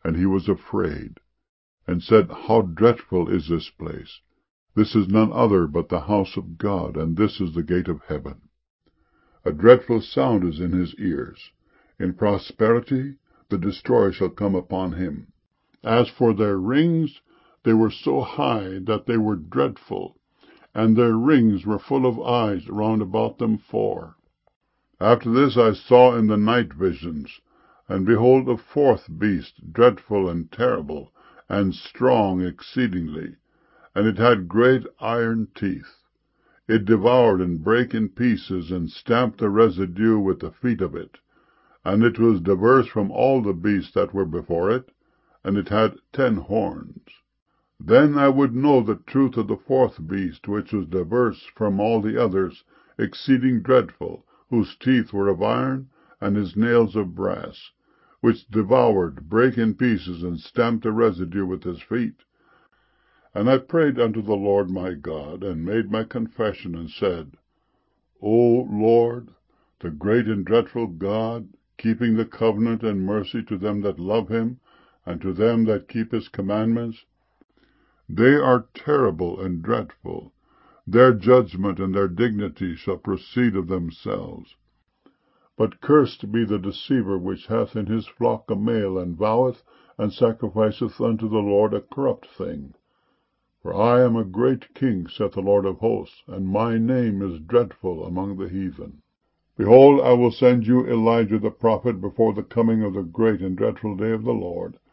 And he was afraid, and said, How dreadful is this place! This is none other but the house of God, and this is the gate of heaven. A dreadful sound is in his ears. In prosperity the destroyer shall come upon him. As for their rings, they were so high that they were dreadful, and their rings were full of eyes round about them four. After this I saw in the night visions, and behold a fourth beast, dreadful and terrible, and strong exceedingly, and it had great iron teeth. It devoured and brake in pieces, and stamped the residue with the feet of it. And it was diverse from all the beasts that were before it, and it had 10 horns. Then I would know the truth of the fourth beast, which was diverse from all the others, exceeding dreadful, whose teeth were of iron, and his nails of brass, which devoured, brake in pieces, and stamped the residue with his feet. And I prayed unto the Lord my God, and made my confession, and said, O Lord, the great and dreadful God, keeping the covenant and mercy to them that love him, and to them that keep his commandments, they are terrible and dreadful. Their judgment and their dignity shall proceed of themselves. But cursed be the deceiver which hath in his flock a male, and voweth and sacrificeth unto the Lord a corrupt thing. For I am a great king, saith the Lord of hosts, and my name is dreadful among the heathen. Behold, I will send you Elijah the prophet before the coming of the great and dreadful day of the Lord.